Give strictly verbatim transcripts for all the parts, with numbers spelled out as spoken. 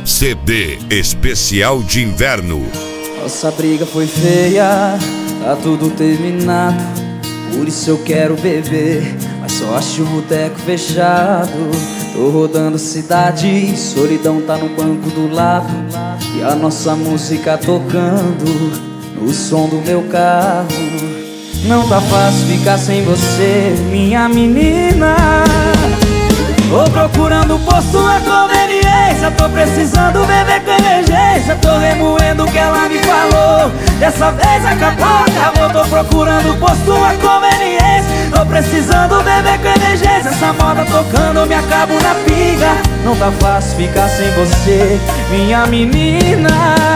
C D especial de inverno. Nossa briga foi feia, tá tudo terminado. Por isso eu quero beber, mas só acho o boteco fechado. Tô rodando a cidade, solidão tá no banco do lado. E a nossa música tocando no som do meu carro. Não tá fácil ficar sem você, minha menina. Tô procurando posto na conveniência, tô precisando beber com emergência. Tô remoendo o que ela me falou, dessa vez acabou, acabou. Tô procurando posto na conveniência, tô precisando beber com emergência. Essa moda tocando, eu me acabo na pinga. Não tá fácil ficar sem você, minha menina.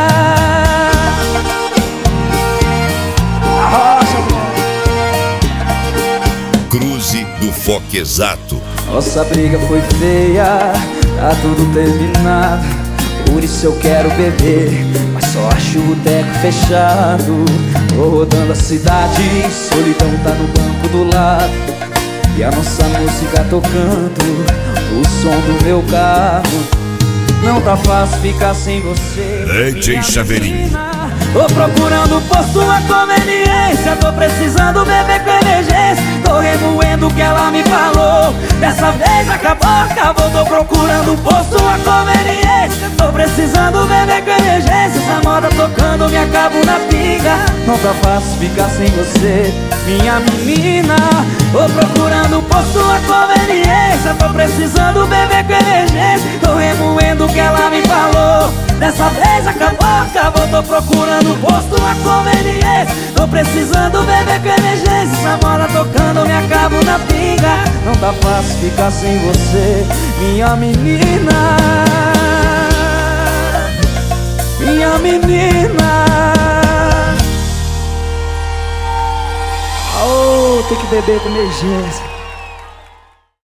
Cruze do Foque Exato. Nossa briga foi feia, tá tudo terminado. Por isso eu quero beber, mas só acho o boteco fechado. Tô rodando a cidade, solidão tá no banco do lado. E a nossa música tocando o som do meu carro. Não tá fácil ficar sem você, D J Chaveirinho. Tô procurando posto na conveniência, tô precisando beber com emergência. Tô remoendo o que ela me falou, dessa vez acabou, acabou. Tô procurando posto na conveniência, tô precisando beber com emergência. Essa moda tocando, me acabo na pinga. Não tá fácil ficar sem você, minha menina. Tô procurando posto na conveniência, tô precisando beber com emergência. Tô remoendo o que ela me falou, dessa vez acabou, acabou. Tô procurando posto na conveniência, tô precisando beber com emergência. Essa moda tocando, me acabo na pinga. Não tá fácil ficar sem você, minha menina. Minha menina. Oh, tem que beber com emergência.